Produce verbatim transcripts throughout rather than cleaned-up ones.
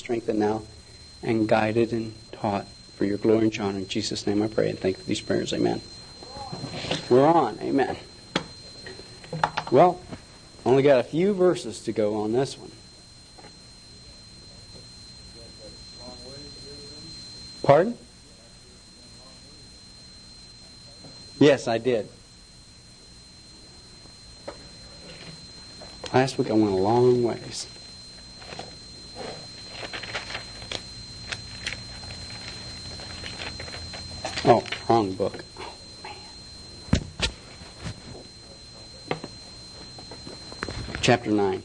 strengthened now, and guided and taught for your glory and honor. In Jesus' name I pray and thank you for these prayers. Amen. We're on. Amen. Well, only got a few verses to go on this one. Pardon? Yes, I did. Last week I went a long ways. Oh, wrong book. Oh, man. Chapter nine.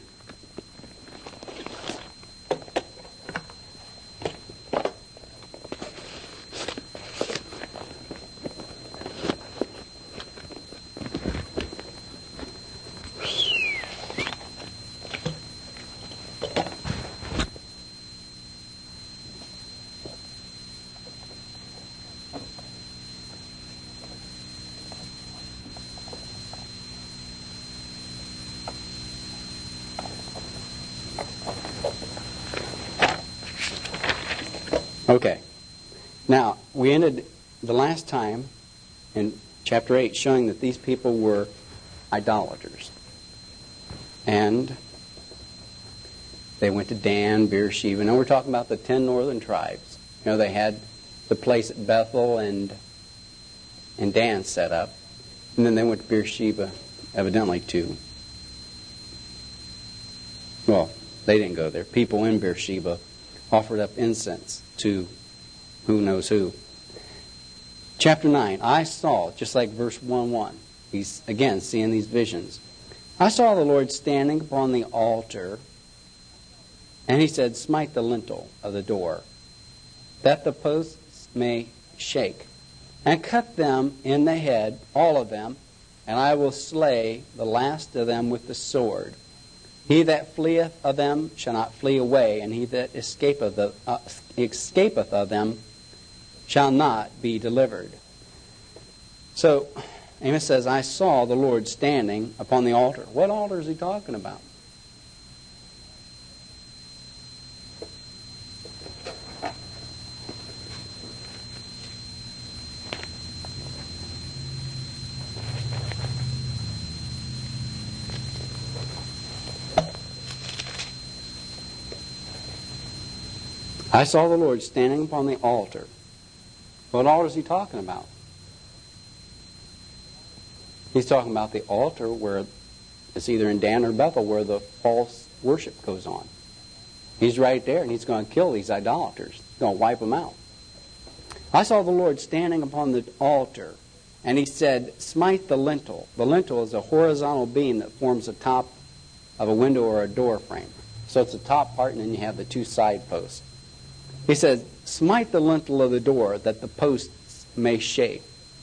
Okay. Now, we ended the last time in chapter eight showing that these people were idolaters. And they went to Dan, Beersheba. Now we're talking about the ten northern tribes. You know, they had the place at Bethel and and Dan set up. And then they went to Beersheba, evidently, to... Well, they didn't go there. People in Beersheba offered up incense to who knows who. Chapter nine, I saw, just like verse one one, he's again seeing these visions. I saw the Lord standing upon the altar, and he said, smite the lintel of the door, that the posts may shake, and cut them in the head, all of them, and I will slay the last of them with the sword. He that fleeth of them shall not flee away, and he that escapeth of, uh, escapeth of them shall not be delivered. So, Amos says, I saw the Lord standing upon the altar. What altar is he talking about? I saw the Lord standing upon the altar. What altar is he talking about? He's talking about the altar where it's either in Dan or Bethel where the false worship goes on. He's right there and he's going to kill these idolaters. He's going to wipe them out. I saw the Lord standing upon the altar, and he said, smite the lintel. The lintel is a horizontal beam that forms the top of a window or a door frame. So it's the top part, and then you have the two side posts. He says, smite the lintel of the door that the posts may shake.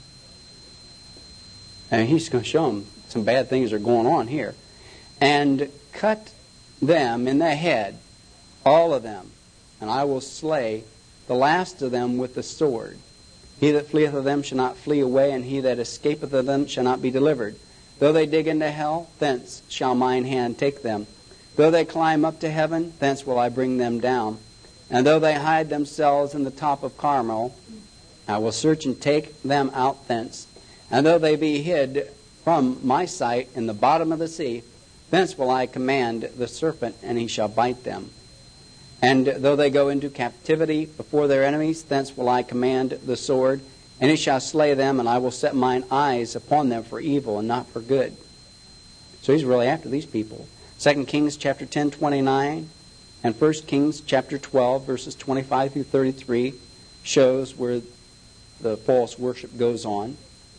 And he's going to show them some bad things are going on here. And cut them in the head, all of them, and I will slay the last of them with the sword. He that fleeth of them shall not flee away, and he that escapeth of them shall not be delivered. Though they dig into hell, thence shall mine hand take them. Though they climb up to heaven, thence will I bring them down. And though they hide themselves in the top of Carmel, I will search and take them out thence. And though they be hid from my sight in the bottom of the sea, thence will I command the serpent, and he shall bite them. And though they go into captivity before their enemies, thence will I command the sword, and it shall slay them, and I will set mine eyes upon them for evil and not for good. So he's really after these people. Second Kings chapter ten, twenty-nine. And First Kings chapter twelve, verses twenty-five through thirty-three, shows where the false worship goes on.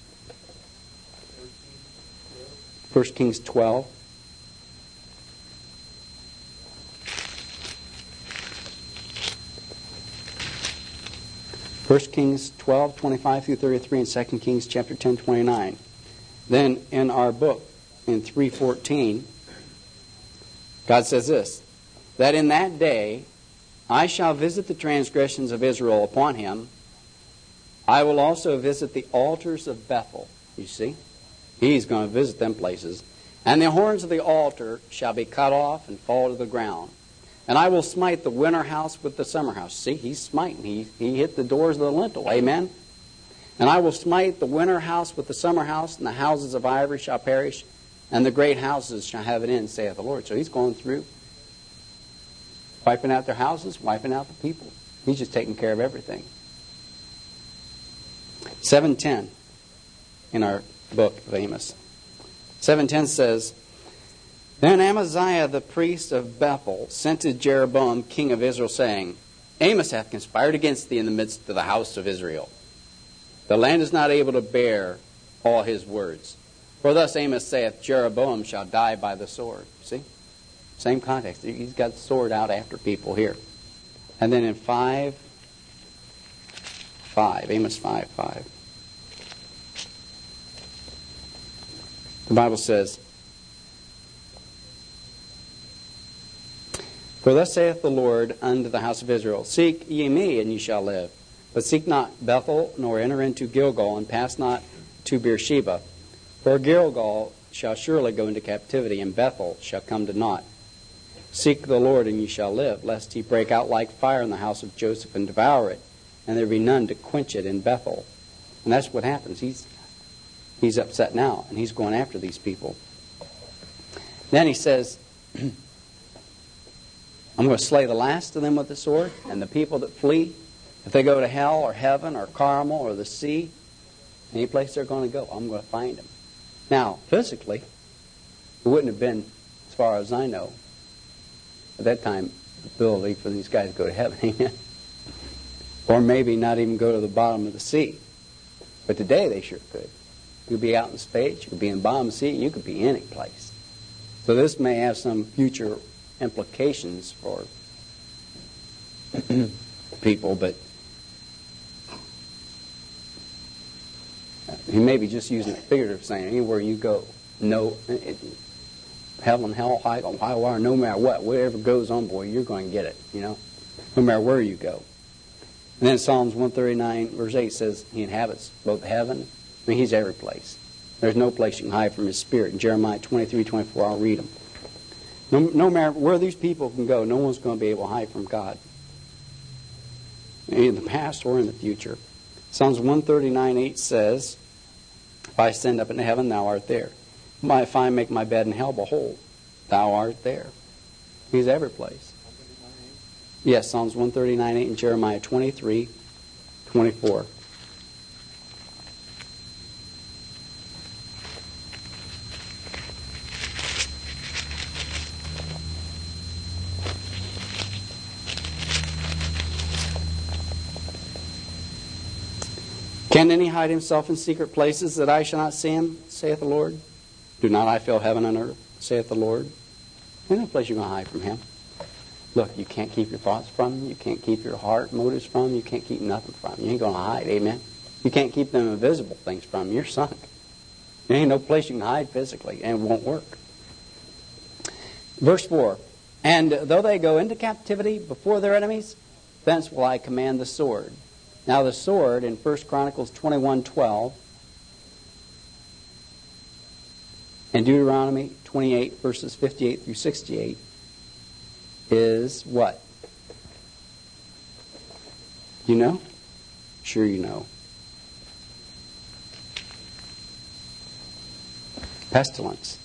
First Kings twelve. First Kings twelve, twenty-five through thirty-three, and Second Kings chapter ten, twenty-nine. Then in our book, in three fourteen, God says this, that in that day I shall visit the transgressions of Israel upon him. I will also visit the altars of Bethel. You see? He's going to visit them places. And the horns of the altar shall be cut off and fall to the ground. And I will smite the winter house with the summer house. See, he's smiting. He, he hit the doors of the lintel. Amen? And I will smite the winter house with the summer house, and the houses of ivory shall perish, and the great houses shall have an end, saith the Lord. So he's going through, wiping out their houses, wiping out the people. He's just taking care of everything. seven ten in our book of Amos. seven ten says, Then Amaziah the priest of Bethel sent to Jeroboam king of Israel, saying, Amos hath conspired against thee in the midst of the house of Israel. The land is not able to bear all his words. For thus Amos saith, Jeroboam shall die by the sword. See? Same context. He's got the sword out after people here. And then in five, five, Amos five, five. The Bible says, For thus saith the Lord unto the house of Israel, Seek ye me, and ye shall live. But seek not Bethel, nor enter into Gilgal, and pass not to Beersheba. For Gilgal shall surely go into captivity, and Bethel shall come to naught. Seek the Lord, and ye shall live, lest he break out like fire in the house of Joseph, and devour it, and there be none to quench it in Bethel. And that's what happens. He's, he's upset now, and he's going after these people. Then he says, I'm going to slay the last of them with the sword, and the people that flee, if they go to hell or heaven or Carmel or the sea, any place they're going to go, I'm going to find them. Now, physically, it wouldn't have been, as far as I know, at that time, ability for these guys to go to heaven. Or maybe not even go to the bottom of the sea. But today they sure could. You could be out in space, you could be in the bottom of the sea, you could be any place. So this may have some future implications for people, but he may be just using a figurative saying, anywhere you go, no, it, heaven, hell, high, high water, no matter what, whatever goes on, boy, you're going to get it, you know, no matter where you go. And then Psalms one thirty-nine, verse eight says, he inhabits both heaven, I mean, he's every place. There's no place you can hide from his spirit. In Jeremiah twenty-three, twenty-four, I'll read them. No, no matter where these people can go, no one's going to be able to hide from God. In the past or in the future. Psalms one thirty-nine, eight says, If I ascend up into heaven, thou art there. If I make my bed in hell, behold, thou art there. He's every place. Yes, Psalms one thirty-nine, eight and Jeremiah twenty-three, twenty-four. Can any hide himself in secret places that I shall not see him, saith the Lord? Do not I fill heaven and earth, saith the Lord? There's no place you're going to hide from him. Look, you can't keep your thoughts from him. You can't keep your heart motives from him. You can't keep nothing from him. You ain't going to hide, amen? You can't keep them invisible things from him. You're sunk. There ain't no place you can hide physically, and it won't work. Verse four, And though they go into captivity before their enemies, thence will I command the sword. Now the sword in First Chronicles twenty-one twelve and Deuteronomy twenty-eight verses fifty-eight through sixty-eight is what? You know? Sure you know. Pestilence.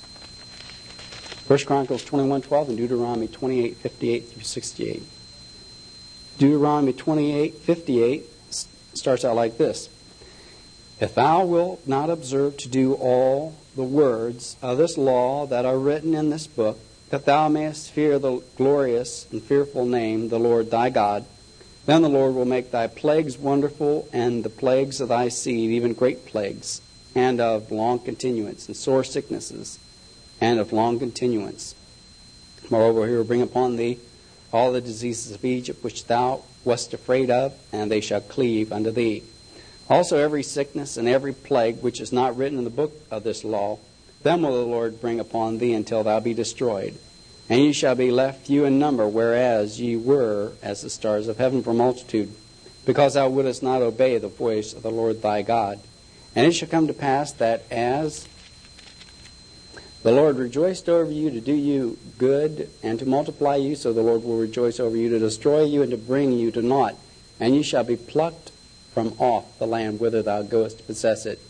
First Chronicles twenty-one twelve and Deuteronomy twenty-eight fifty-eight through sixty-eight. Deuteronomy twenty-eight fifty-eight starts out like this. If thou wilt not observe to do all the words of this law that are written in this book, that thou mayest fear the glorious and fearful name, the Lord thy God, then the Lord will make thy plagues wonderful, and the plagues of thy seed, even great plagues, and of long continuance, and sore sicknesses, and of long continuance. Moreover, he will bring upon thee all the diseases of Egypt which thou wast afraid of, and they shall cleave unto thee. Also every sickness and every plague which is not written in the book of this law, them will the Lord bring upon thee until thou be destroyed. And ye shall be left few in number, whereas ye were as the stars of heaven for multitude, because thou wouldest not obey the voice of the Lord thy God. And it shall come to pass that as The Lord rejoiced over you to do you good and to multiply you, so the Lord will rejoice over you to destroy you and to bring you to naught. And you shall be plucked from off the land whither thou goest to possess it.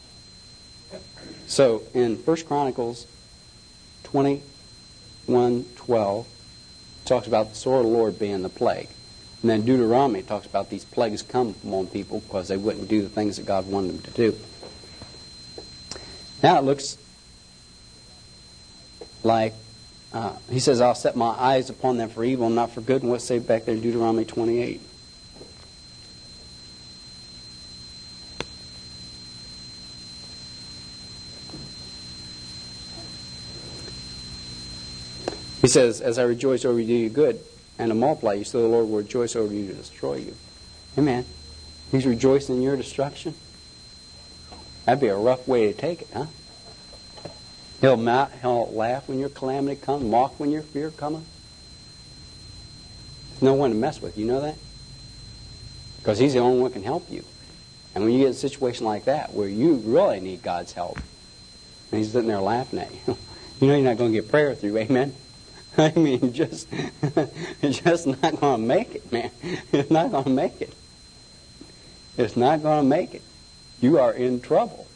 So in First Chronicles twenty-one twelve, it talks about the sword of the Lord being the plague. And then Deuteronomy talks about these plagues come on people because they wouldn't do the things that God wanted them to do. Now it looks like, uh, he says, I'll set my eyes upon them for evil and not for good. And what's say back there in Deuteronomy twenty-eight? He says, as I rejoice over you to do you good and to multiply you, so the Lord will rejoice over you to destroy you. Amen. He's rejoicing in your destruction. That'd be a rough way to take it, huh? He'll, ma- he'll laugh when your calamity comes, mock when your fear comes. There's no one to mess with. You know that? Because He's the only one who can help you. And when you get in a situation like that where you really need God's help, and He's sitting there laughing at you, you know you're not going to get prayer through. Amen? I mean, just, just not going to make it, man. It's not going to make it. It's not going to make it. You are in trouble.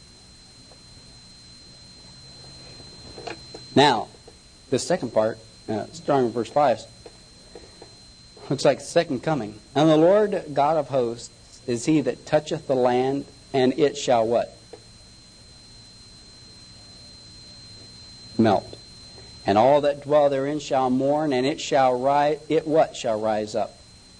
Now, the second part, uh, starting with verse five, looks like the second coming. And the Lord God of hosts is He that toucheth the land, and it shall what? Melt. And all that dwell therein shall mourn, and it shall rise. It what shall rise up?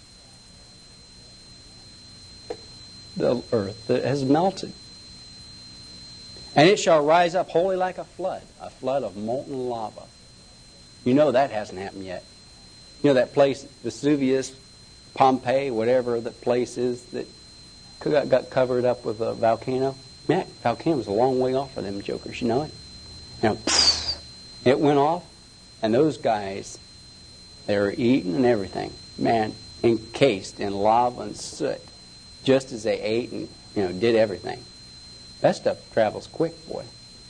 The earth that has melted. And it shall rise up wholly like a flood, a flood of molten lava. You know that hasn't happened yet. You know that place, Vesuvius, Pompeii, whatever the place is that got, got covered up with a volcano? Man, that volcano was a long way off of them jokers, you know it? You know, it went off, and those guys, they were eating and everything. Man, encased in lava and soot, just as they ate and, you know, did everything. That stuff travels quick, boy.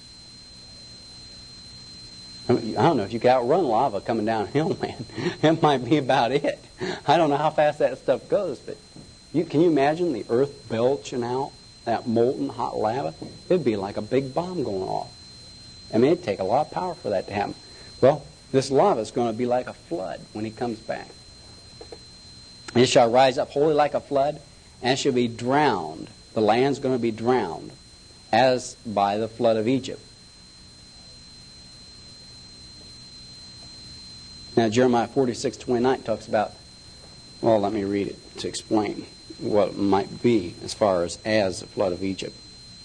I mean, I don't know if you can outrun lava coming downhill, man. It might be about it. I don't know how fast that stuff goes, but you, can you imagine the earth belching out that molten hot lava? It'd be like a big bomb going off. I mean, it'd take a lot of power for that to happen. Well, this lava is going to be like a flood when He comes back. It shall rise up wholly like a flood, and shall be drowned. The land's going to be drowned, as by the flood of Egypt. Now, Jeremiah forty-six twenty-nine talks about, well, let me read it to explain what it might be as far as as the flood of Egypt.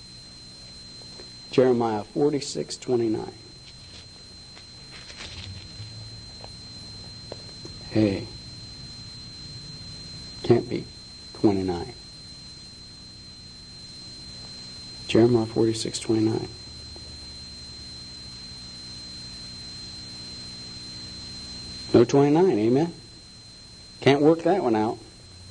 Jeremiah forty-six twenty-nine. Hey, can't be twenty-nine. Jeremiah forty-six twenty-nine. No twenty-nine, amen? Can't work that one out.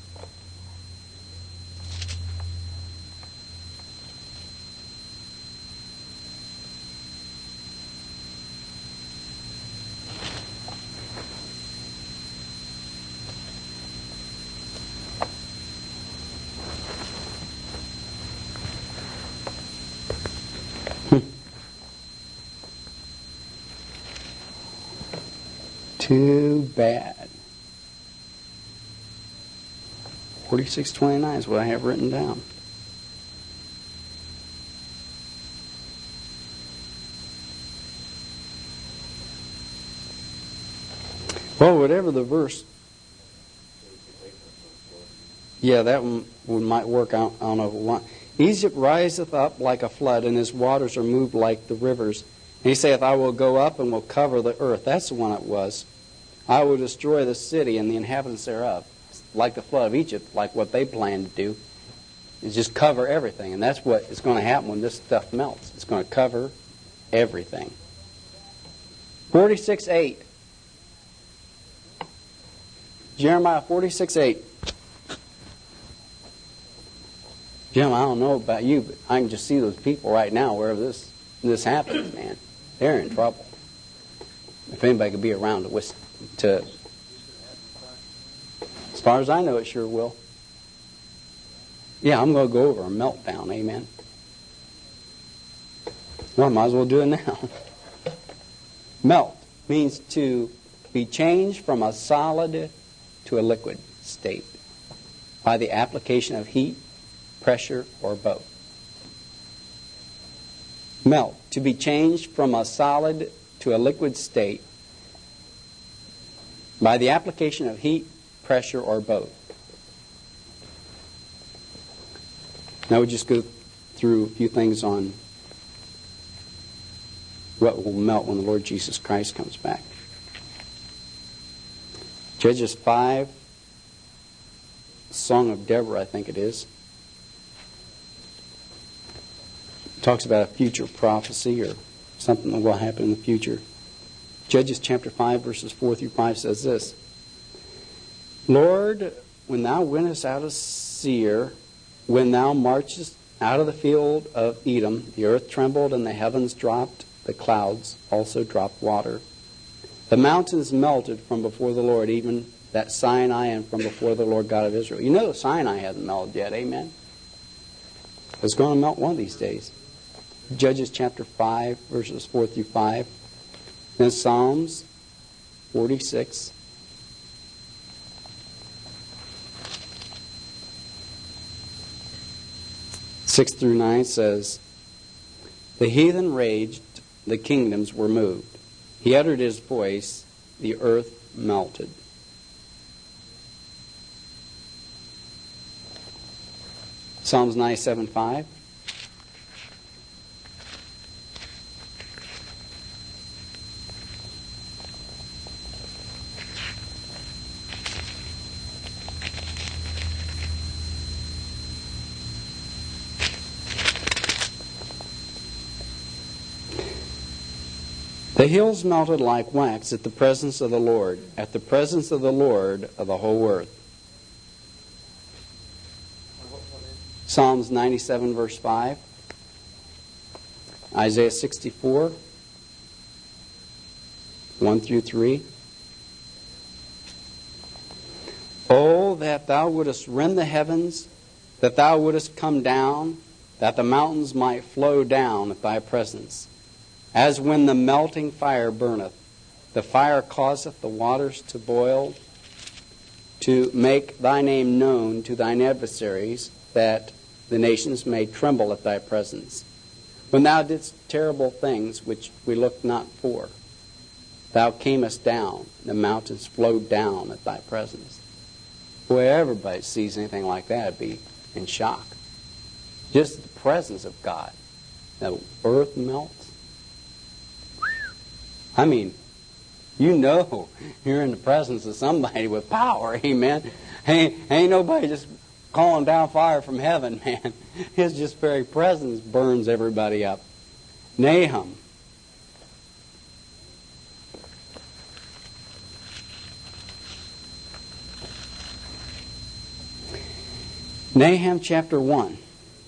Too bad. forty-six twenty-nine is what I have written down. Well, whatever the verse. Yeah, that one, one might work out on a one. Egypt riseth up like a flood, and his waters are moved like the rivers. And he saith, I will go up and will cover the earth. That's the one it was. I will destroy the city and the inhabitants thereof. Like the flood of Egypt, like what they plan to do, is just cover everything. And that's what is going to happen when this stuff melts. It's going to cover everything. forty-six eight. Jeremiah forty-six eight. Jim, I don't know about you, but I can just see those people right now wherever this, this happens, man. they're in trouble. If anybody could be around to, whisk, to as far as I know, it sure will. Yeah, I'm going to go over a meltdown. Amen. Well, I might as well do it now. Melt means to be changed from a solid to a liquid state by the application of heat, pressure, or both. Melt, to be changed from a solid to a liquid state by the application of heat, pressure, or both. Now we just go through a few things on what will melt when the Lord Jesus Christ comes back. Judges five, Song of Deborah, I think it is, talks about a future prophecy or something that will happen in the future. Judges chapter five, verses four through five says this: Lord, when thou wentest out of Seir, when thou marchest out of the field of Edom, the earth trembled and the heavens dropped, the clouds also dropped water. The mountains melted from before the Lord, even that Sinai, and from before the Lord God of Israel. You know Sinai hasn't melted yet, amen? It's going to melt one of these days. Judges chapter five, verses four through five. Then Psalms forty-six. six through nine says, The heathen raged, the kingdoms were moved. He uttered his voice, the earth melted. Psalms ninety-seven five. The hills melted like wax at the presence of the Lord, at the presence of the Lord of the whole earth. Psalms ninety-seven, verse five. Isaiah sixty-four, one through three. Oh, that thou wouldest rend the heavens, that thou wouldest come down, that the mountains might flow down at thy presence. As when the melting fire burneth, the fire causeth the waters to boil, to make thy name known to thine adversaries, that the nations may tremble at thy presence. When thou didst terrible things which we looked not for, thou camest down, the mountains flowed down at thy presence. Boy, everybody sees anything like that would be in shock. Just the presence of God. The earth melts. I mean, you know you're in the presence of somebody with power, amen. Ain't, ain't nobody just calling down fire from heaven, man. His just very presence burns everybody up. Nahum. Nahum chapter one.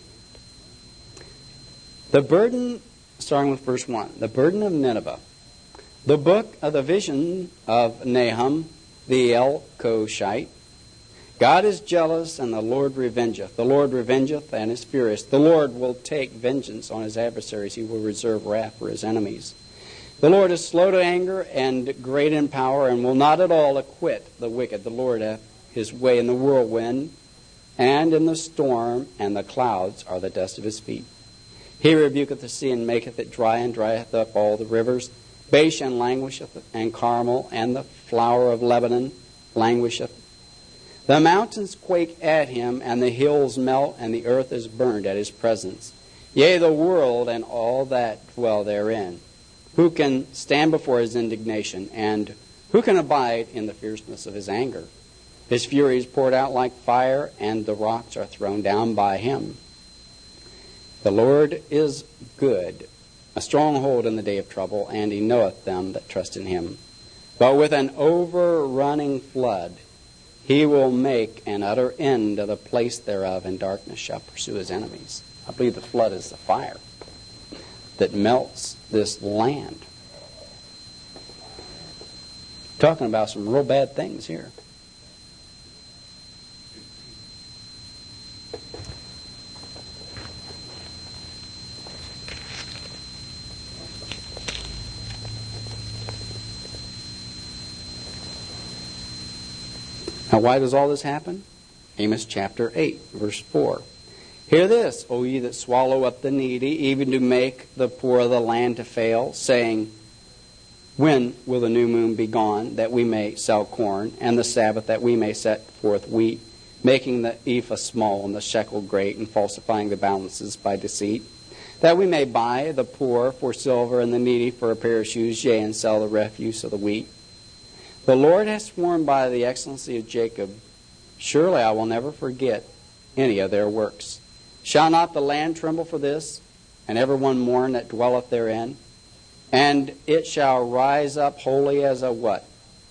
The burden, starting with verse one, the burden of Nineveh. The book of the vision of Nahum, the Elkoshite. God is jealous, and the Lord revengeth. The Lord revengeth, and is furious. The Lord will take vengeance on his adversaries. He will reserve wrath for his enemies. The Lord is slow to anger and great in power, and will not at all acquit the wicked. The Lord hath his way in the whirlwind, and in the storm, and the clouds are the dust of his feet. He rebuketh the sea, and maketh it dry, and drieth up all the rivers. Bashan languisheth, and Carmel, and the flower of Lebanon languisheth. The mountains quake at him, and the hills melt, and the earth is burned at his presence. Yea, the world and all that dwell therein. Who can stand before his indignation, and who can abide in the fierceness of his anger? His fury is poured out like fire, and the rocks are thrown down by him. The Lord is good, a stronghold in the day of trouble, and he knoweth them that trust in him. But with an overrunning flood he will make an utter end of the place thereof, and darkness shall pursue his enemies. I believe the flood is the fire. that melts this land. Talking about some real bad things here. Now, why does all this happen? Amos chapter eight, verse four. Hear this, O ye that swallow up the needy, even to make the poor of the land to fail, saying, when will the new moon be gone, that we may sell corn, and the Sabbath, that we may set forth wheat, making the ephah small and the shekel great, and falsifying the balances by deceit, that we may buy the poor for silver and the needy for a pair of shoes, yea, and sell the refuse of the wheat? The Lord has sworn by the excellency of Jacob, surely I will never forget any of their works. Shall not the land tremble for this, and every one mourn that dwelleth therein? And it shall rise up wholly as a what?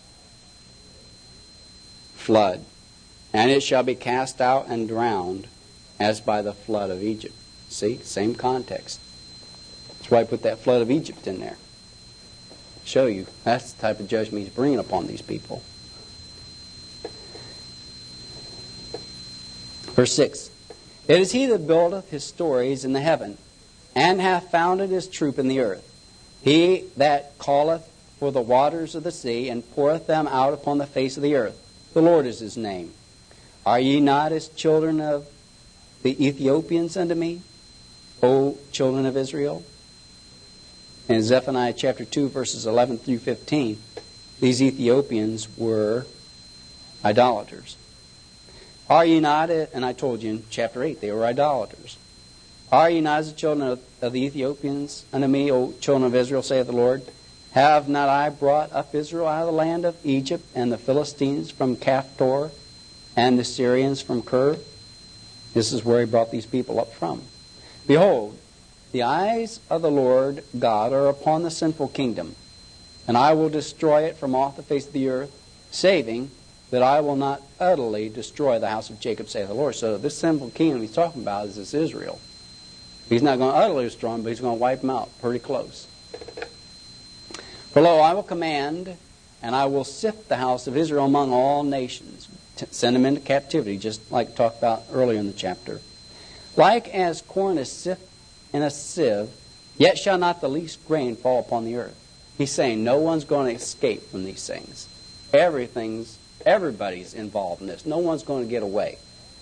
Flood. And it shall be cast out and drowned as by the flood of Egypt. See, same context. That's why I put that flood of Egypt in there. Show you, that's the type of judgment he's bringing upon these people. Verse six. It is he that buildeth his stories in the heaven, and hath founded his troop in the earth. He that calleth for the waters of the sea, and poureth them out upon the face of the earth. The Lord is his name. Are ye not as children of the Ethiopians unto me, O children of Israel? In Zephaniah chapter two, verses eleven through fifteen, these Ethiopians were idolaters. Are ye not, and I told you in chapter eight, they were idolaters. Are ye not as the children of, of the Ethiopians unto me, O children of Israel, saith the Lord? Have not I brought up Israel out of the land of Egypt, and the Philistines from Caphtor, and the Syrians from Kir? This is where he brought these people up from. Behold, the eyes of the Lord God are upon the sinful kingdom, and I will destroy it from off the face of the earth, saving that I will not utterly destroy the house of Jacob, saith the Lord. So this sinful kingdom he's talking about is this Israel. He's not going to utterly destroy them, but he's going to wipe them out pretty close. For lo, I will command, and I will sift the house of Israel among all nations, to send them into captivity, just like talked about earlier in the chapter. Like as corn is sifted in a sieve, yet shall not the least grain fall upon the earth. He's saying no one's going to escape from these things. Everything's, everybody's involved in this. No one's going to get away.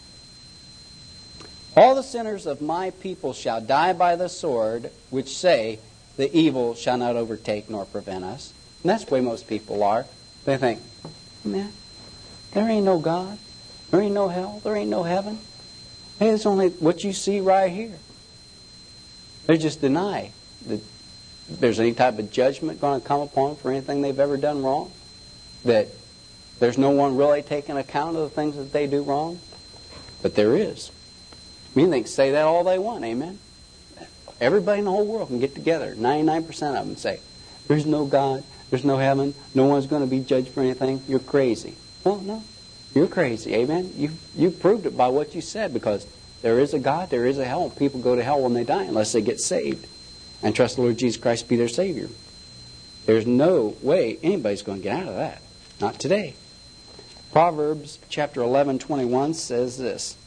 All the sinners of my people shall die by the sword, which say, the evil shall not overtake nor prevent us. And that's the way most people are. They think, man, there ain't no God. There ain't no hell. There ain't no heaven. Hey, it's only what you see right here. They just deny that there's any type of judgment going to come upon them for anything they've ever done wrong. That there's no one really taking account of the things that they do wrong. But there is. I mean, they can say that all they want, amen? Everybody in the whole world can get together, ninety-nine percent of them say, there's no God, there's no heaven, no one's going to be judged for anything, you're crazy. Well, no, you're crazy, amen? You you proved it by what you said, because there is a God, there is a hell, and people go to hell when they die unless they get saved and trust the Lord Jesus Christ to be their Savior. There's no way anybody's going to get out of that. Not today. Proverbs chapter eleven twenty-one says this.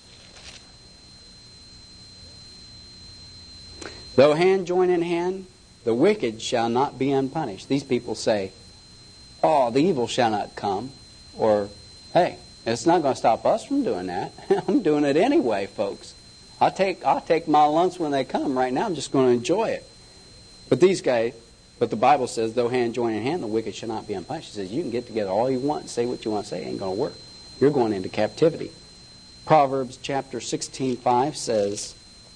Though hand join in hand, the wicked shall not be unpunished. These people say, oh, the evil shall not come. Or, hey, it's not going to stop us from doing that. I'm doing it anyway, folks. I'll take, I'll take my lunch when they come. Right now, I'm just going to enjoy it. But these guys, but the Bible says, though hand join in hand, the wicked shall not be unpunished. It says, you can get together all you want and say what you want to say. It ain't going to work. You're going into captivity. Proverbs chapter sixteen five says,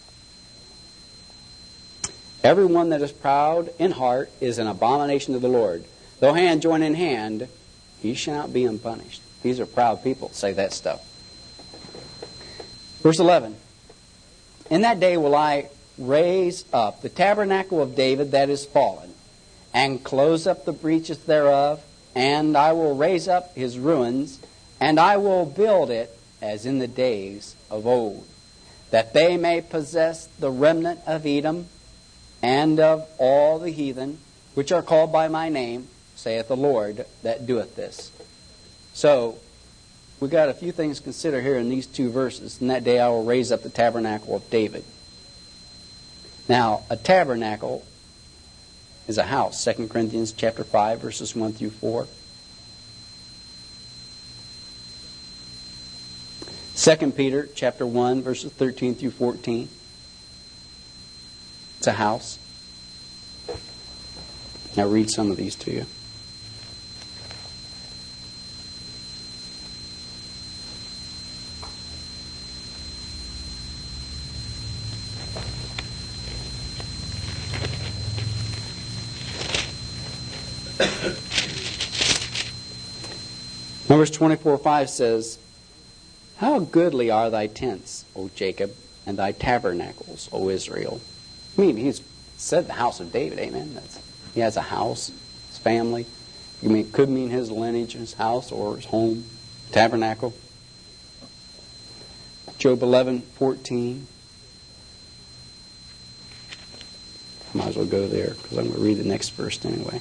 everyone that is proud in heart is an abomination to the Lord. Though hand join in hand, he shall not be unpunished. These are proud people say that stuff. Verse eleven. In that day will I raise up the tabernacle of David that is fallen, and close up the breaches thereof, and I will raise up his ruins, and I will build it as in the days of old, that they may possess the remnant of Edom, and of all the heathen, which are called by my name, saith the Lord, that doeth this. So, we got a few things to consider here in these two verses. In that day I will raise up the tabernacle of David. Now, a tabernacle is a house. Second Corinthians chapter five, verses one through four. Second Peter chapter one, verses thirteen through fourteen. It's a house. Now read some of these to you. Numbers twenty-four five says, how goodly are thy tents, O Jacob, and thy tabernacles, O Israel. I mean, he's said the house of David, amen. That's, he has a house, his family. I mean, it could mean his lineage, his house, or his home, tabernacle. Job eleven fourteen. Might as well go there, because I'm going to read the next verse anyway.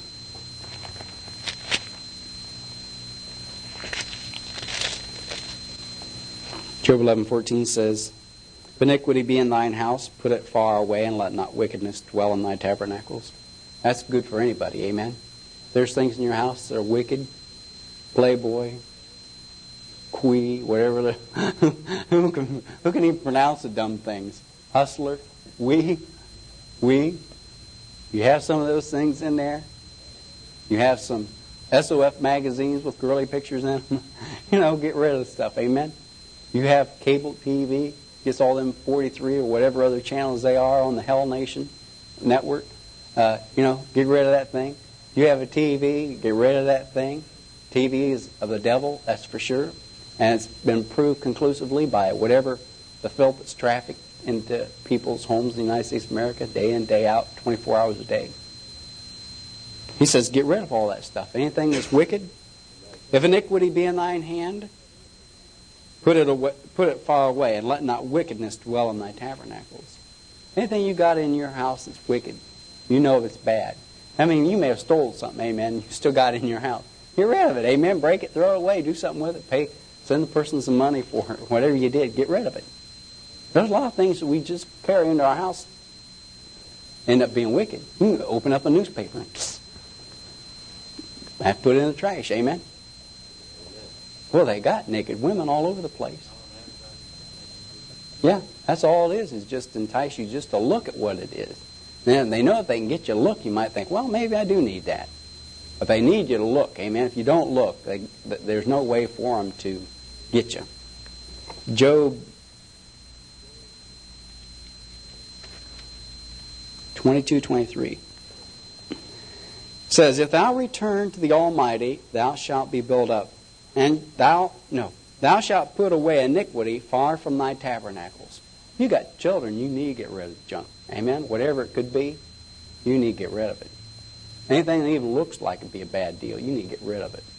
Job eleven fourteen says, if iniquity be in thine house, put it far away, and let not wickedness dwell in thy tabernacles. That's good for anybody, amen? There's things in your house that are wicked, playboy, quee, whatever. The, who, can, who can even pronounce the dumb things? Hustler, we, we. You have some of those things in there. You have some S O F magazines with girly pictures in them. You know, get rid of the stuff, amen? You have cable T V, gets all them forty-three or whatever other channels they are on the Hell Nation network. Uh, you know, get rid of that thing. You have a T V, get rid of that thing. T V is of the devil, that's for sure. And it's been proved conclusively by whatever the filth that's trafficked into people's homes in the United States of America, day in, day out, twenty-four hours a day. He says, get rid of all that stuff. Anything that's wicked. If iniquity be in thine hand, Put it away, put it far away, and let not wickedness dwell in thy tabernacles. Anything you got in your house that's wicked, you know it's bad. I mean, you may have stolen something, amen, you still got it in your house. Get rid of it, amen, break it, throw it away, do something with it, pay, send the person some money for it, whatever you did, get rid of it. There's a lot of things that we just carry into our house end up being wicked. You can open up a newspaper and psst, have to put it in the trash, amen. Well, they got naked women all over the place. Yeah, that's all it is, is just entice you just to look at what it is. Then they know if they can get you to look, you might think, well, maybe I do need that. But they need you to look, amen. If you don't look, they, there's no way for them to get you. Job twenty-two twenty-three says, if thou return to the Almighty, thou shalt be built up. And thou, no, thou shalt put away iniquity far from thy tabernacles. You got children, you need to get rid of the junk. Amen? Whatever it could be, you need to get rid of it. Anything that even looks like it'd be a bad deal, you need to get rid of it.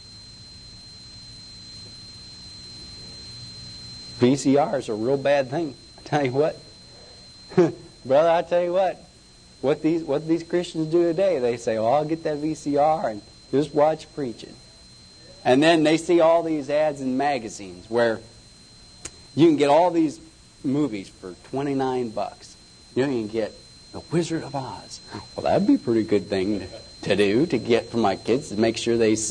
V C R is a real bad thing. I tell you what. Brother, I tell you what. What these, what these Christians do today, they say, oh, I'll get that V C R and just watch preaching. And then they see all these ads in magazines where you can get all these movies for twenty-nine bucks. You know, you can get The Wizard of Oz. Well, that'd be a pretty good thing to do, to get for my kids, to make sure they...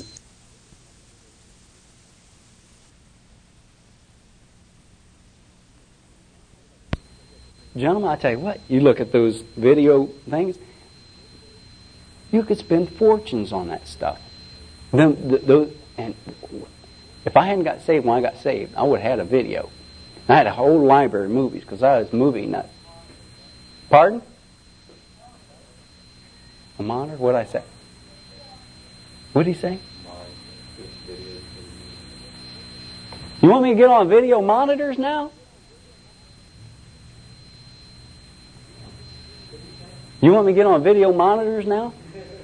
Gentlemen, I tell you what, you look at those video things, you could spend fortunes on that stuff. Them, the, those, and if I hadn't got saved when I got saved, I would have had a video. I had a whole library of movies because I was movie nut. Pardon? A monitor? What did I say? What did he say? You want me to get on video monitors now? You want me to get on video monitors now?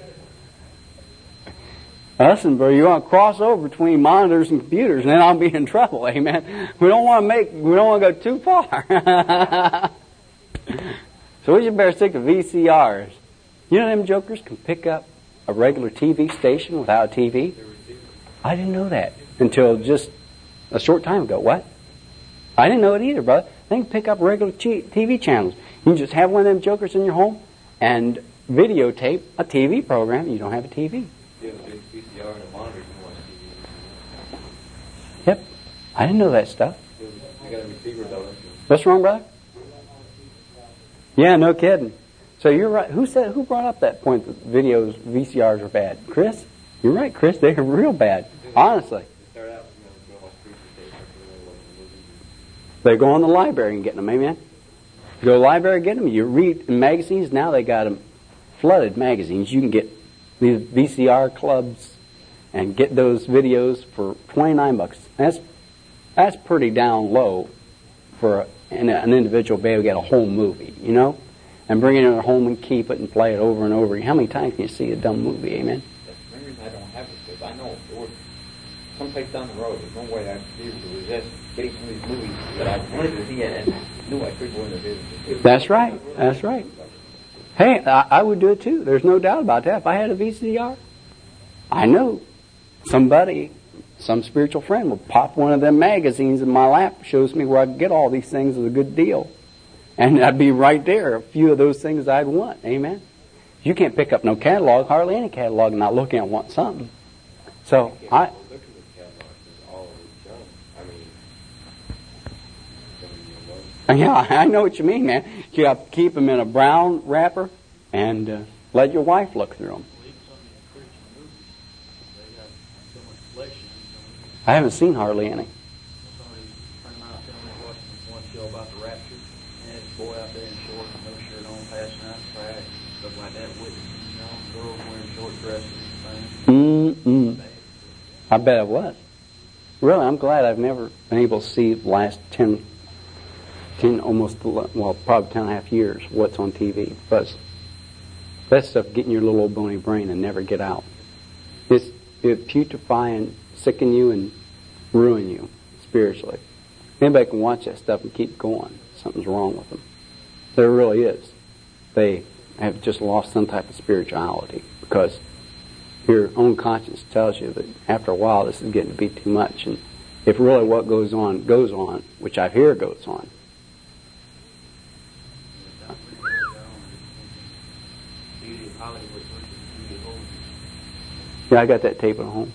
Listen, bro, you want to cross over between monitors and computers, and then I'll be in trouble, amen. We don't want to make, we don't want to go too far. So we should better stick to V C Rs. You know them jokers can pick up a regular T V station without a T V? I didn't know that until just a short time ago. What? I didn't know it either, brother. They can pick up regular T V channels. You can just have one of them jokers in your home and videotape a T V program. You don't have a T V. You have a big V C R and a monitor, you can watch T V. Yep. I didn't know that stuff. I got a receiver though. What's wrong, brother? Yeah, no kidding. So you're right. Who said? Who brought up that point that videos, V C Rs are bad? Chris? You're right, Chris. They're real bad. Honestly. They go on the library and get them. Amen. You go to the library and get them. You read in magazines. Now they got them flooded magazines. You can get these V C R clubs and get those videos for twenty-nine bucks. That's that's pretty down low for an, an individual to be able to get a whole movie, you know, and bring it in their home and keep it and play it over and over. How many times can you see a dumb movie? Amen. That's the reason I don't have it, because I know there was someplace down the road, there's no way I'd be able to resist getting some of these movies that I wanted to see and knew I could go in the business. That's right. That's right. Hey, I, I would do it too. There's no doubt about that. If I had a V C R, I know somebody, some spiritual friend will pop one of them magazines in my lap, shows me where I can get all these things at a good deal. And I'd be right there, a few of those things I'd want. Amen. You can't pick up no catalog, hardly any catalog, and not looking at want something. So I... Yeah, I know what you mean, man. You have to keep them in a brown wrapper and uh, let your wife look through them. I haven't seen hardly any. One show about the rapture, and this boy out there in shorts, no shirt on, passing out crack, stuff like that. With you know, girls wearing short dresses and things. Mm-mm. I bet it was. Really, I'm glad I've never been able to see the last ten, ten almost, well, probably ten and a half years what's on T V. But that stuff get in your little old bony brain and never get out. It's, it putrefy and sicken you and ruin you spiritually. Anybody can watch that stuff and keep going. Something's wrong with them. There really is. They have just lost some type of spirituality because your own conscience tells you that after a while this is getting to be too much. And if really what goes on goes on, which I hear goes on, yeah, I got that tape at home.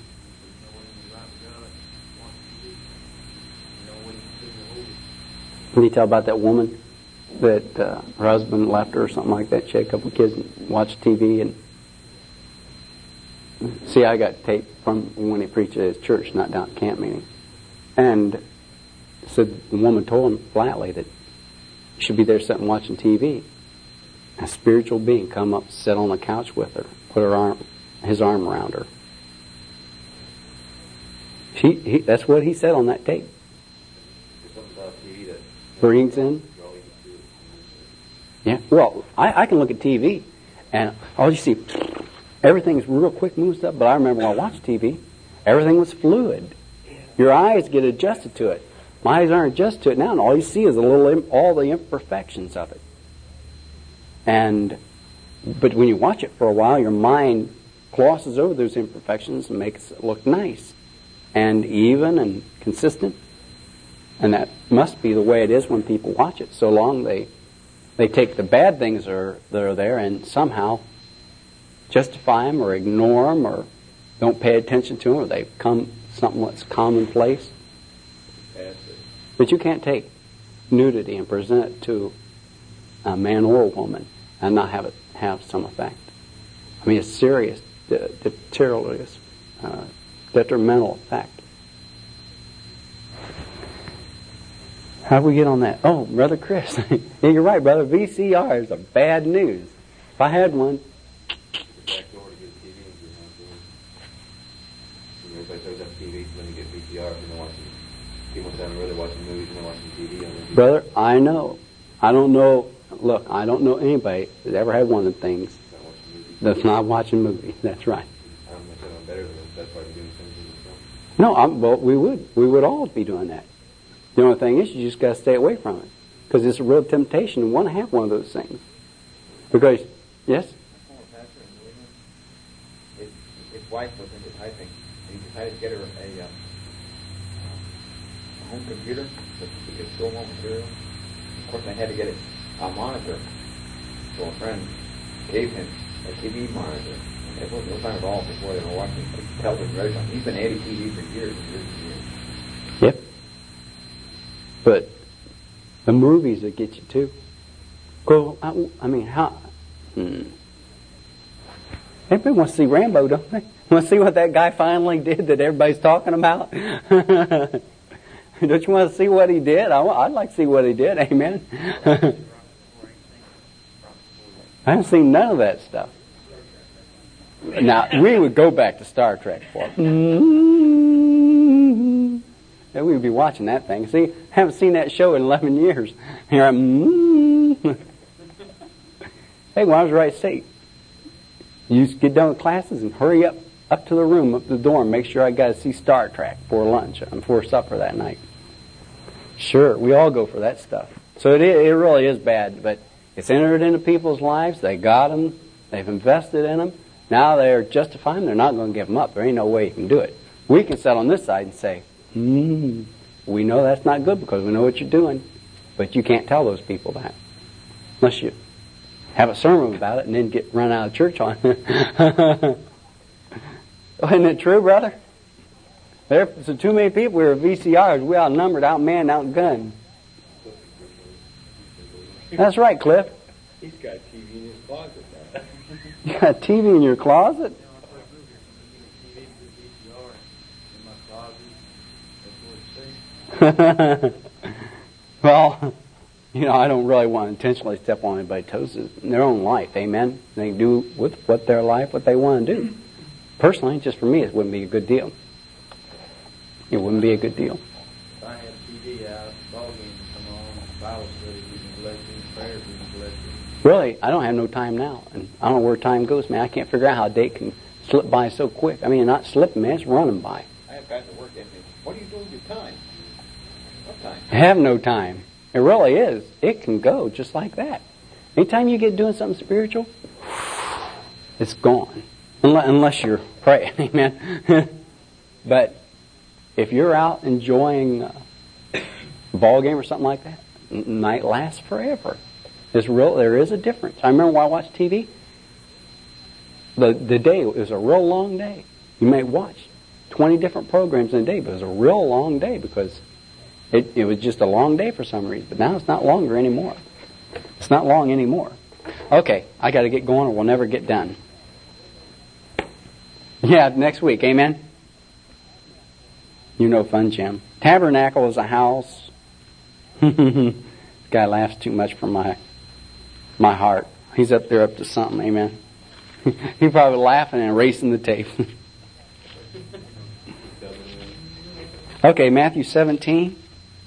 Can you tell about that woman that uh, her husband left her or something like that? She had a couple of kids and watched T V and see, I got tape from when he preached at his church, not down at camp meeting, and said the woman told him flatly that he should be there sitting watching T V. A spiritual being come up, sit on the couch with her, put her arm, his arm around her. She, he, that's what he said on that tape. Brings in. Yeah. Well, I, I can look at T V, and all you see, everything's real quick moves up. But I remember when I watched T V, everything was fluid. Your eyes get adjusted to it. My eyes aren't adjusted to it now, and all you see is a little, all the imperfections of it. And, but when you watch it for a while, your mind glosses over those imperfections and makes it look nice and even and consistent. And that must be the way it is when people watch it. So long they they take the bad things that are, that are there and somehow justify them or ignore them or don't pay attention to them, or they become something that's commonplace. But you can't take nudity and present it to a man or a woman and not have it have some effect. I mean, it's serious, detritus, uh, detrimental effect. How do we get on that? Oh, Brother Chris. Yeah, you're right, brother. V C Rs are bad news. If I had one. Back door to get a T V and get one. Everybody throws up T V, so then you get V C Rs and they're watching. People down the road are watching movies and they're watching T V. And brother, I know. I don't know. Look, I don't know anybody that's ever had one of the things that's not watching movies. That's right. I'm not saying I'm better than them. That's why I'm doing things myself. No, I'm, well, we would. We would all be doing that. The only thing is you just got to stay away from it because it's a real temptation to want to have one of those things. Because, yes? Former pastor in New England, his, his wife was into typing, and he decided to get her a, uh, a home computer so she could store more material. Of course, they had to get it a monitor. So a friend gave him a T V monitor. And it wasn't no time at all before they were watching television regularly. He's been anti-T V for years and years and years. Yep. But the movies that get you too. Well, I, I mean, how? Hmm. Everybody wants to see Rambo, don't they? Want to see what that guy finally did that everybody's talking about? Don't you want to see what he did? I, I'd like to see what he did. Amen. I haven't seen none of that stuff. Now, we would go back to Star Trek for it. Mm-hmm. And we'd be watching that thing. See, haven't seen that show in eleven years. Here I'm, mm-hmm. Hey, when I was right seat, you just get done with classes and hurry up, up to the room, up to the dorm, make sure I got to see Star Trek before lunch and before supper that night. Sure, we all go for that stuff. So it, it really is bad, but it's entered into people's lives. They got them. They've invested in them. Now they're justifying. They're not going to give them up. There ain't no way you can do it. We can sit on this side and say, hmm, we know that's not good because we know what you're doing. But you can't tell those people that. Unless you have a sermon about it and then get run out of church on it. Isn't it true, brother? There's so too many people. We were V C Rs. We outnumbered, outmanned, outgunned. That's right, Cliff. He's got T V in his closet now. You got a T V in your closet? Well, you know, I don't really want to intentionally step on anybody's toes in their own life. Amen. They do with what their life, what they want to do. Personally, just for me, it wouldn't be a good deal. It wouldn't be a good deal. If I had T V out, ball games come on, Bible study, we neglect it, prayers we neglect it. Really, I don't have no time now, and I don't know where time goes, man. I can't figure out how a day can slip by so quick. I mean, not slipping, man, it's running by. I have guys that work at me. What are you doing with your time? What time? I have no time. It really is. It can go just like that. Anytime you get doing something spiritual, it's gone. Unless, unless you're praying, amen. But if you're out enjoying a ball game or something like that, it might last forever. It's real. There is a difference. I remember when I watched T V, the the day it was a real long day. You may watch twenty different programs in a day, but it was a real long day because it, it was just a long day for some reason. But now it's not longer anymore. It's not long anymore. Okay, I got to get going or we'll never get done. Yeah, next week. Amen? You know fun, Jim. Tabernacle is a house. This guy laughs too much for my my heart. He's up there up to something. Amen? He's probably laughing and erasing the tape. Okay, Matthew seventeen.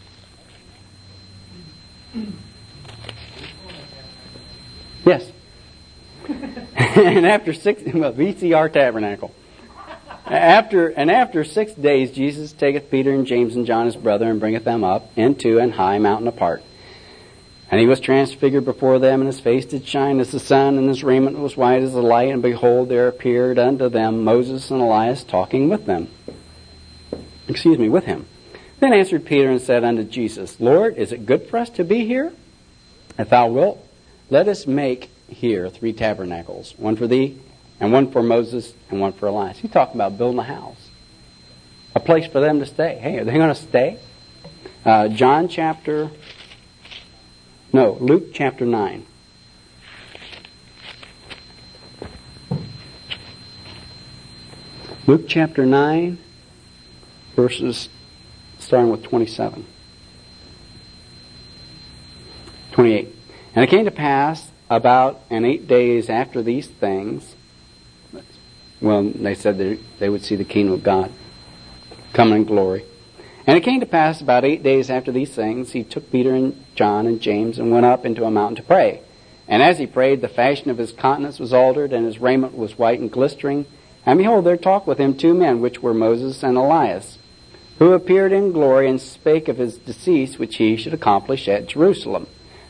Yes. And after six, well, V C R Tabernacle. After and after six days, Jesus taketh Peter and James and John his brother, and bringeth them up into an high mountain apart. And he was transfigured before them, and his face did shine as the sun, and his raiment was white as the light. And behold, there appeared unto them Moses and Elias talking with them. Excuse me, with him. Then answered Peter and said unto Jesus, Lord, is it good for us to be here? If thou wilt, let us make here three tabernacles, one for thee, and one for Moses, and one for Elias. He talked about building a house, a place for them to stay. Hey, are they going to stay? Uh, John chapter, no, Luke chapter nine. Luke chapter nine, verses starting with twenty-seven. twenty-eight. And it came to pass about an eight days after these things, well, they said they, they would see the kingdom of God come in glory. And it came to pass about eight days after these things, he took Peter and John and James and went up into a mountain to pray. And as he prayed, the fashion of his countenance was altered, and his raiment was white and glistering. And behold, there talked with him two men, which were Moses and Elias, who appeared in glory and spake of his decease, which he should accomplish at Jerusalem.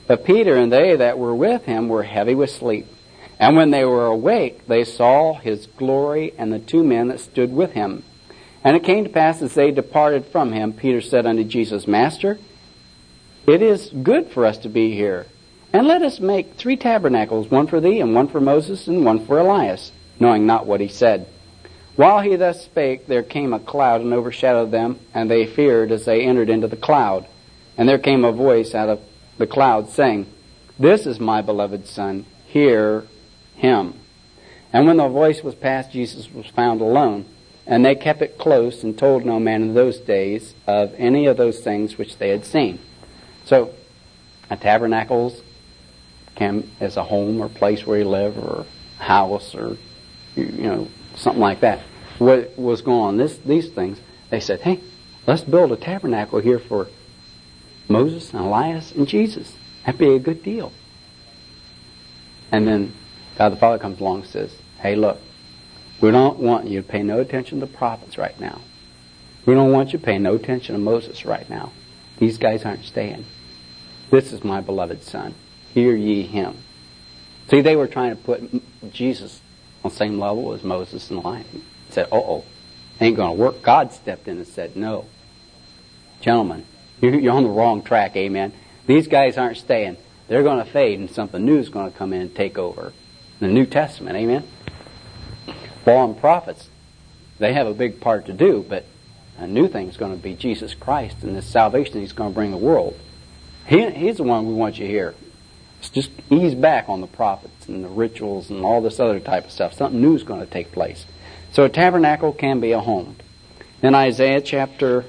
But Peter and they that were with him were heavy with sleep. And when they were awake, they saw his glory and the two men that stood with him. And it came to pass, as they departed from him, Peter said unto Jesus, Master, it is good for us to be here. And let us make three tabernacles, one for thee, and one for Moses, and one for Elias, knowing not what he said. While he thus spake, there came a cloud and overshadowed them, and they feared as they entered into the cloud. And there came a voice out of the cloud, saying, This is my beloved Son, hear him. And when the voice was past, Jesus was found alone. And they kept it close and told no man in those days of any of those things which they had seen. So, a tabernacle can, as a home or place where you live, or a house, or, you know, something like that. What was going on, this, these things, they said, hey, let's build a tabernacle here for Moses and Elias and Jesus. That'd be a good deal. And then God the Father comes along and says, hey, look, we don't want you to pay no attention to the prophets right now. We don't want you to pay no attention to Moses right now. These guys aren't staying. This is my beloved Son. Hear ye him. See, they were trying to put Jesus on the same level as Moses and Elias. He said, uh-oh, ain't going to work. God stepped in and said, no. Gentlemen, you're on the wrong track, amen. These guys aren't staying. They're going to fade, and something new is going to come in and take over. The New Testament, amen. Law and prophets, they have a big part to do, but a new thing is going to be Jesus Christ and this salvation he's going to bring the world. He, he's the one we want you here. It's just ease back on the prophets and the rituals and all this other type of stuff. Something new is going to take place. So a tabernacle can be a home. In Isaiah chapter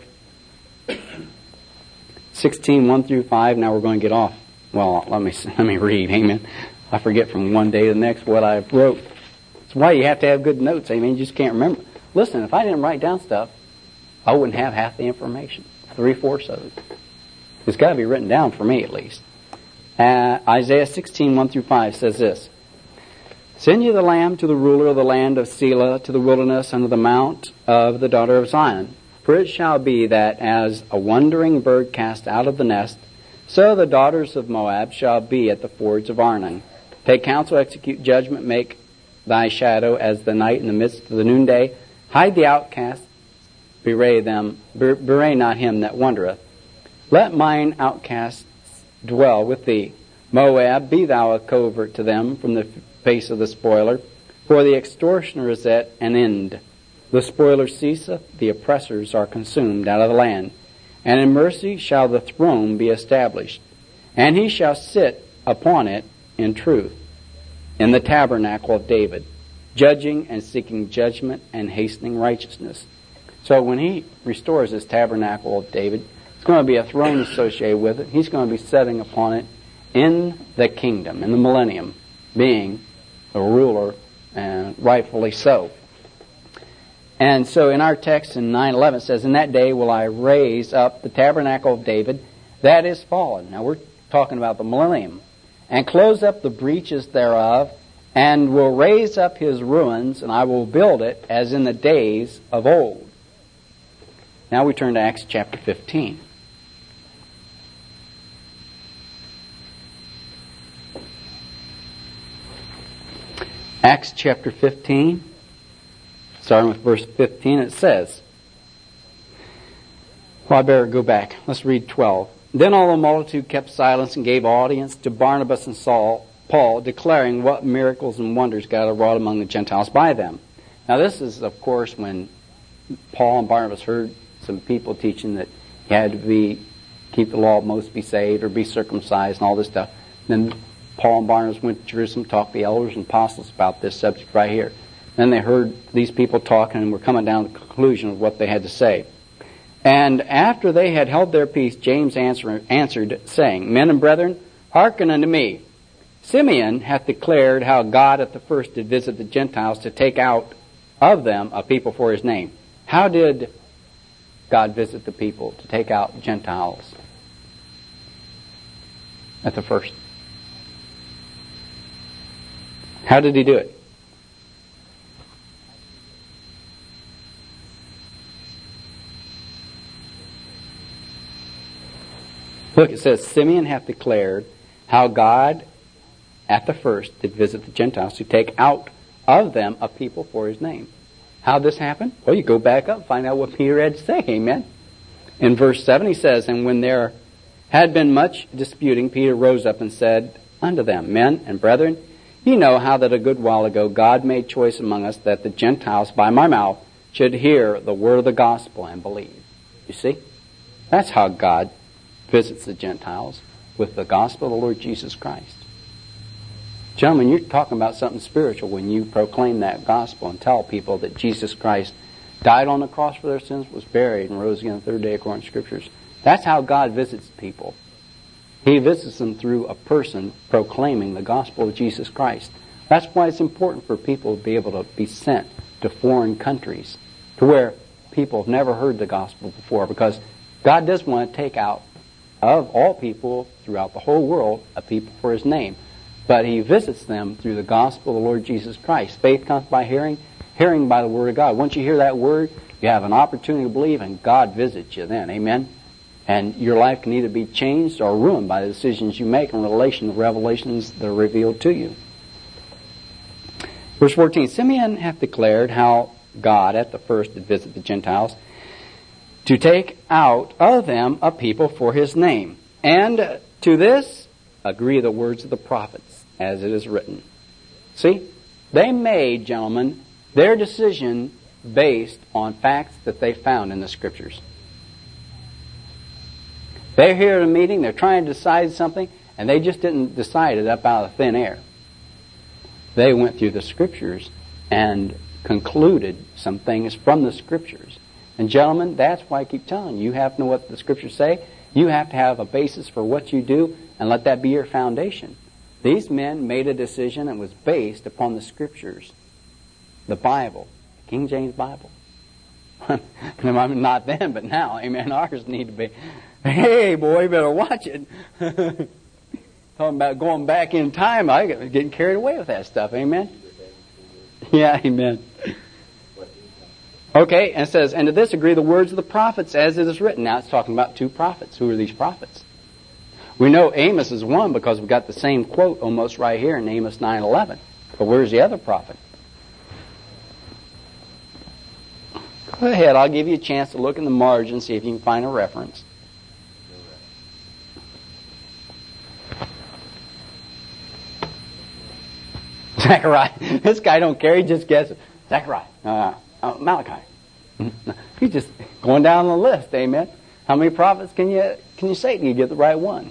sixteen, one through five, now we're going to get off. Well, let me let me read, amen. I forget from one day to the next what I wrote. That's why you have to have good notes, amen. You just can't remember. Listen, if I didn't write down stuff, I wouldn't have half the information, three-fourths of it. It's got to be written down for me, at least. Uh, Isaiah sixteen, one through five says this. Send ye the lamb to the ruler of the land of Selah, to the wilderness under the mount of the daughter of Zion. For it shall be that as a wandering bird cast out of the nest, so the daughters of Moab shall be at the fords of Arnon. Take counsel, execute judgment, make thy shadow as the night in the midst of the noonday. Hide the outcast, bewray them, bewray not him that wandereth. Let mine outcasts dwell with thee. Moab, be thou a covert to them from the face of the spoiler. For the extortioner is at an end. The spoiler ceaseth, the oppressors are consumed out of the land. And in mercy shall the throne be established. And he shall sit upon it in truth, in the tabernacle of David, judging and seeking judgment and hastening righteousness. So when he restores this tabernacle of David, it's going to be a throne associated with it. He's going to be sitting upon it in the kingdom, in the millennium, being a ruler, and rightfully so. And so in our text in nine eleven it says, in that day will I raise up the tabernacle of David that is fallen. Now we're talking about the millennium. And close up the breaches thereof, and will raise up his ruins, and I will build it as in the days of old. Now we turn to Acts chapter fifteen. Acts chapter fifteen, starting with verse fifteen, it says, well, I better go back. Let's read twelve. Then all the multitude kept silence and gave audience to Barnabas and Saul, Paul, declaring what miracles and wonders God had wrought among the Gentiles by them. Now this is, of course, when Paul and Barnabas heard some people teaching that you had to be keep the law of Moses, be saved, or be circumcised, and all this stuff. Then Paul and Barnabas went to Jerusalem, talked to the elders and apostles about this subject right here. Then they heard these people talking and were coming down to the conclusion of what they had to say. And after they had held their peace, James answer, answered, saying, Men and brethren, hearken unto me. Simeon hath declared how God at the first did visit the Gentiles to take out of them a people for his name. How did God visit the people to take out Gentiles at the first? How did he do it? Look, it says, Simeon hath declared how God at the first did visit the Gentiles to take out of them a people for his name. How did this happen? Well, you go back up and find out what Peter had to say. Amen. In verse seven he says, "And when there had been much disputing, Peter rose up and said unto them, Men and brethren, ye know how that a good while ago God made choice among us that the Gentiles by my mouth should hear the word of the gospel and believe." You see? That's how God visits the Gentiles, with the gospel of the Lord Jesus Christ. Gentlemen, you're talking about something spiritual when you proclaim that gospel and tell people that Jesus Christ died on the cross for their sins, was buried, and rose again the third day according to Scriptures. That's how God visits people. He visits them through a person proclaiming the gospel of Jesus Christ. That's why it's important for people to be able to be sent to foreign countries, to where people have never heard the gospel before, because God does want to take out of all people throughout the whole world a people for his name. But he visits them through the gospel of the Lord Jesus Christ. Faith comes by hearing, hearing by the word of God. Once you hear that word, you have an opportunity to believe, and God visits you then. Amen? And your life can either be changed or ruined by the decisions you make in relation to the revelations that are revealed to you. Verse fourteen, Simeon hath declared how God at the first did visit the Gentiles to take out of them a people for his name. And to this agree the words of the prophets, as it is written. See, they made, gentlemen, their decision based on facts that they found in the Scriptures. They're here at a meeting, they're trying to decide something, and they just didn't decide it up out of thin air. They went through the Scriptures and concluded some things from the Scriptures. And gentlemen, that's why I keep telling you, you have to know what the Scriptures say. You have to have a basis for what you do, and let that be your foundation. These men made a decision that was based upon the Scriptures, the Bible, the King James Bible. Not then, but now, amen, ours need to be, hey, boy, you better watch it. Talking about going back in time, I get getting carried away with that stuff, amen? Yeah, amen. Okay, and it says, and to this agree the words of the prophets as it is written. Now it's talking about two prophets. Who are these prophets? We know Amos is one because we've got the same quote almost right here in Amos nine eleven. But where's the other prophet? Go ahead, I'll give you a chance to look in the margin, see if you can find a reference. Zechariah. This guy don't care, he just guesses. Zechariah. Uh, uh, Malachi. He's just going down the list, amen. How many prophets can you can you say till you get the right one?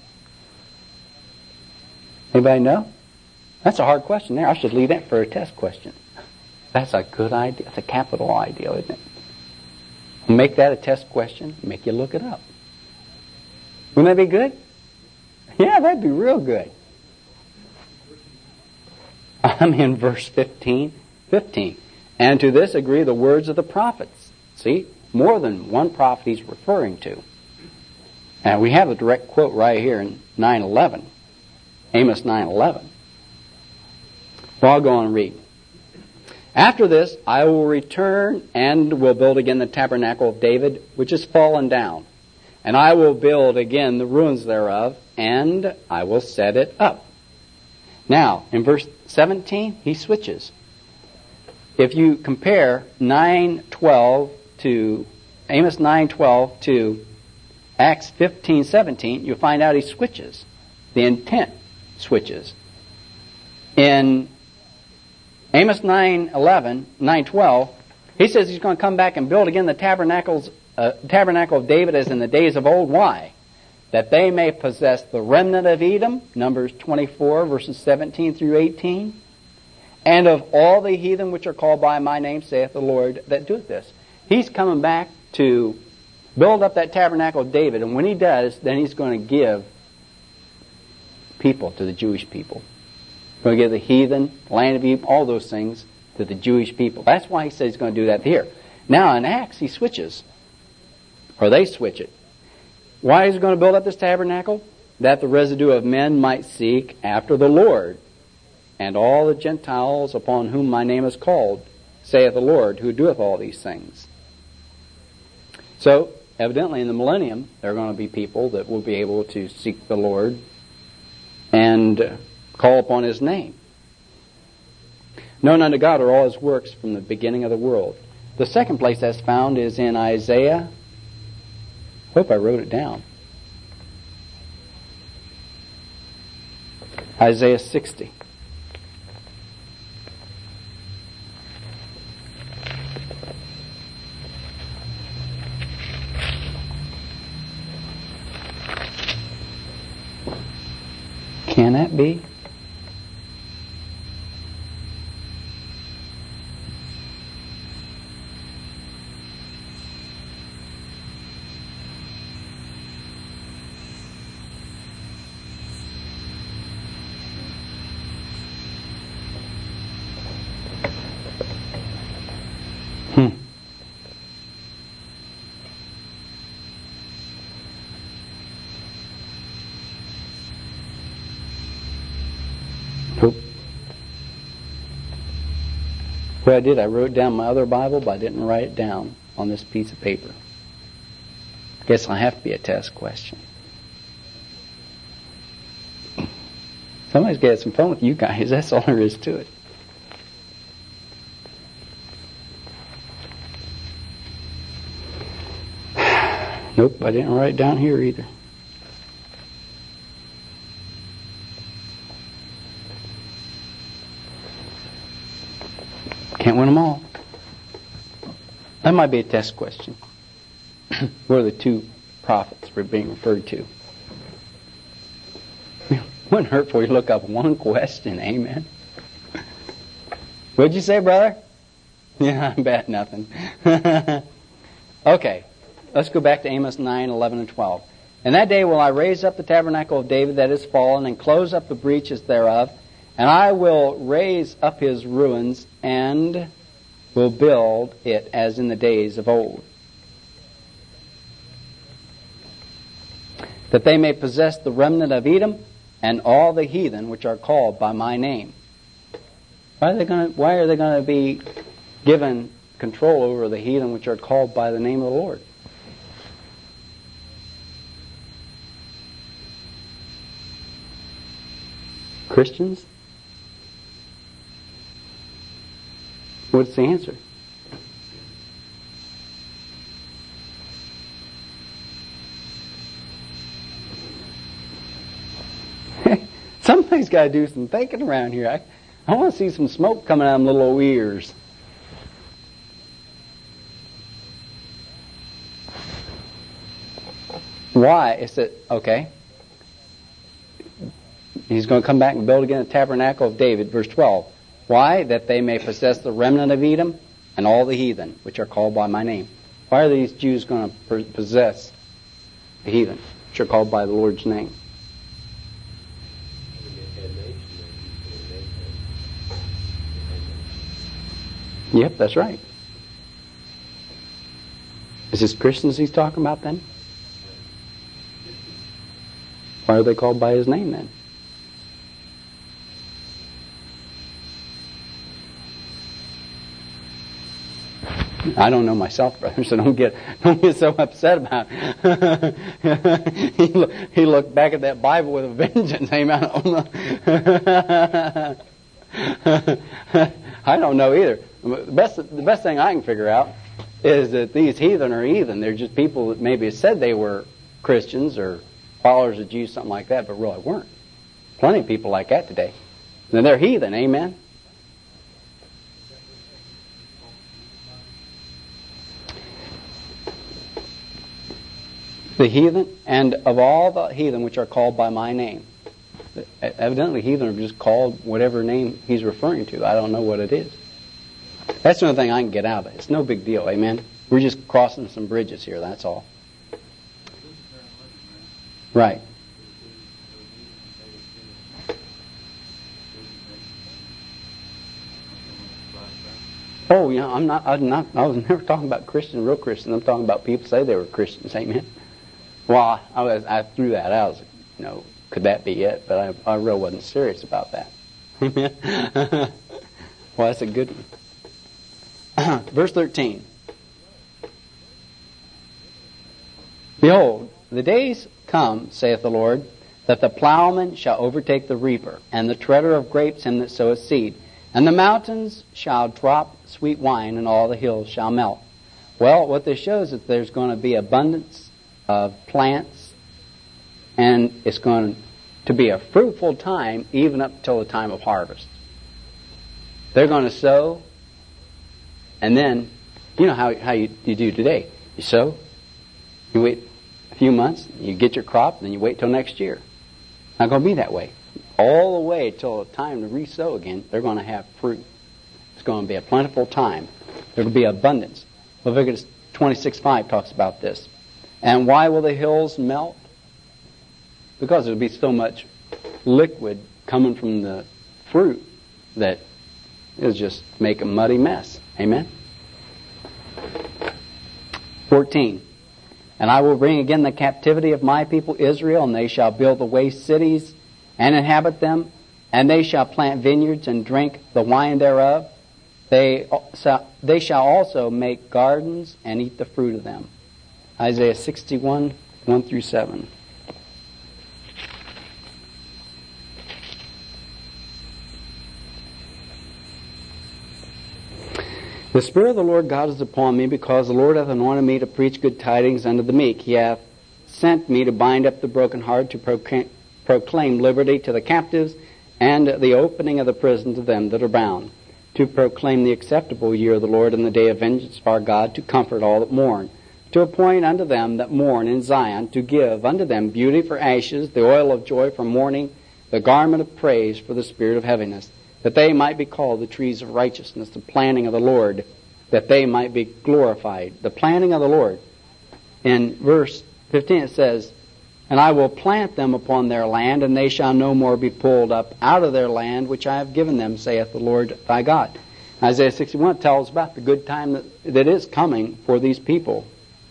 Anybody know? That's a hard question there. I should leave that for a test question. That's a good idea. That's a capital idea, isn't it? Make that a test question. Make you look it up. Wouldn't that be good? Yeah, that'd be real good. I'm in verse fifteen. fifteen. And to this agree the words of the prophets. See? More than one prophet he's referring to. And we have a direct quote right here in nine eleven. Amos nine eleven. Well, I'll go on and read. After this, I will return and will build again the tabernacle of David, which is fallen down. And I will build again the ruins thereof, and I will set it up. Now, in verse seventeen, he switches. If you compare nine twelve to Amos nine twelve to Acts fifteen seventeen, you'll find out he switches. The intent switches. In Amos nine eleven, nine twelve, he says he's going to come back and build again the tabernacles, uh, tabernacle of David as in the days of old. Why? That they may possess the remnant of Edom, Numbers twenty-four, verses seventeen through eighteen, and of all the heathen which are called by my name, saith the Lord that doeth this. He's coming back to build up that tabernacle of David, and when he does, then he's going to give people to the Jewish people. He's going to give the heathen, land of Edom, all those things to the Jewish people. That's why he says he's going to do that here. Now in Acts, he switches, or they switch it. Why is he going to build up this tabernacle? That the residue of men might seek after the Lord, and all the Gentiles upon whom my name is called, saith the Lord, who doeth all these things. So, evidently in the millennium, there are going to be people that will be able to seek the Lord and call upon His name. Known unto God are all His works from the beginning of the world. The second place that's found is in Isaiah. I hope I wrote it down. Isaiah sixty. Can that be? Hmm. Nope. What I did, I wrote down my other Bible, but I didn't write it down on this piece of paper. Guess I'll have to be a test question. Somebody's got some fun with you guys. That's all there is to it. Nope, I didn't write it down here either. Can't win them all. That might be a test question. What are the two prophets we're being referred to? It wouldn't hurt for you to look up one question, amen? What'd you say, brother? Yeah, I bet nothing. Okay. Let's go back to Amos nine, eleven, and twelve. In that day will I raise up the tabernacle of David that is fallen, and close up the breaches thereof, and I will raise up his ruins, and will build it as in the days of old, that they may possess the remnant of Edom, and all the heathen which are called by my name. Why are they going to, why are they going to be given control over the heathen which are called by the name of the Lord? Christians? What's the answer? Somebody's got to do some thinking around here. I, I want to see some smoke coming out of them little old ears. Why? It's that, okay. He's going to come back and build again the tabernacle of David, verse twelve. Why? That they may possess the remnant of Edom and all the heathen, which are called by my name. Why are these Jews going to possess the heathen, which are called by the Lord's name? Yep, that's right. Is this Christians he's talking about then? Why are they called by his name then? I don't know myself, brother, so don't get don't get so upset about it. he, look, he looked back at that Bible with a vengeance. Amen. I don't know either. The best the best thing I can figure out is that these heathen are heathen. They're just people that maybe said they were Christians or followers of Jesus, something like that, but really weren't. Plenty of people like that today. And they're heathen. Amen. The heathen, and of all the heathen which are called by my name. Evidently, heathen are just called whatever name he's referring to. I don't know what it is. That's the only thing I can get out of it. It's no big deal, amen? We're just crossing some bridges here, that's all. Right. Oh, yeah, I'm not, I'm not, I was never talking about Christian, real Christians. I'm talking about people say they were Christians, amen? Well, I, was, I threw that out. I was, you know, could that be it? But I, I really wasn't serious about that. Amen? Well, that's a good one. Verse thirteen. Behold, the days come, saith the Lord, that the plowman shall overtake the reaper, and the treader of grapes him that soweth seed. And the mountains shall drop sweet wine, and all the hills shall melt. Well, what this shows is there's going to be abundance of plants, and it's going to be a fruitful time even up till the time of harvest. They're going to sow, and then, you know how, how you, you do today. You sow, you wait a few months, you get your crop, and then you wait till next year. Not going to be that way. All the way till the time to re-sow again, they're going to have fruit. It's going to be a plentiful time. There will be abundance. Leviticus twenty-six five talks about this. And why will the hills melt? Because there will be so much liquid coming from the fruit that it'll just make a muddy mess. Amen? fourteen. And I will bring again the captivity of my people Israel, and they shall build the waste cities and inhabit them, and they shall plant vineyards and drink the wine thereof. They, they shall also make gardens and eat the fruit of them. Isaiah sixty-one, one through seven. The Spirit of the Lord God is upon me, because the Lord hath anointed me to preach good tidings unto the meek. He hath sent me to bind up the brokenhearted, to proclaim, proclaim liberty to the captives, and the opening of the prison to them that are bound, to proclaim the acceptable year of the Lord and the day of vengeance of our God, to comfort all that mourn, to appoint unto them that mourn in Zion, to give unto them beauty for ashes, the oil of joy for mourning, the garment of praise for the spirit of heaviness, that they might be called the trees of righteousness, the planting of the Lord, that they might be glorified. The planting of the Lord. In verse fifteen it says, and I will plant them upon their land, and they shall no more be pulled up out of their land, which I have given them, saith the Lord thy God. Isaiah sixty-one tells about the good time that, that is coming for these people.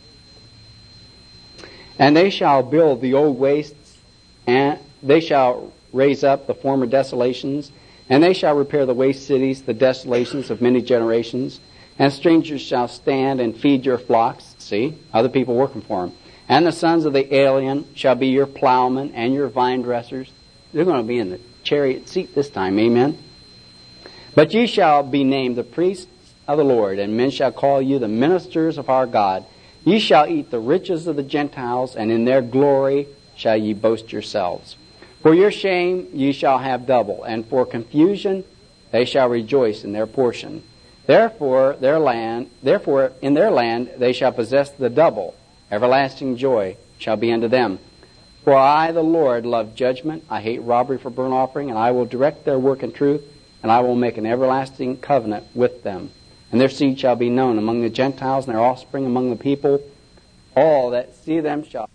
And they shall build the old wastes, and they shall raise up the former desolations, and they shall repair the waste cities, the desolations of many generations. And strangers shall stand and feed your flocks. See, other people working for them. And the sons of the alien shall be your plowmen and your vine dressers. They're going to be in the chariot seat this time, amen? But ye shall be named the priests of the Lord, and men shall call you the ministers of our God. Ye shall eat the riches of the Gentiles, and in their glory shall ye boast yourselves. For your shame ye shall have double, and for confusion they shall rejoice in their portion. Therefore their land, therefore in their land they shall possess the double. Everlasting joy shall be unto them. For I, the Lord, love judgment. I hate robbery for burnt offering, and I will direct their work in truth, and I will make an everlasting covenant with them. And their seed shall be known among the Gentiles, and their offspring among the people. All that see them shall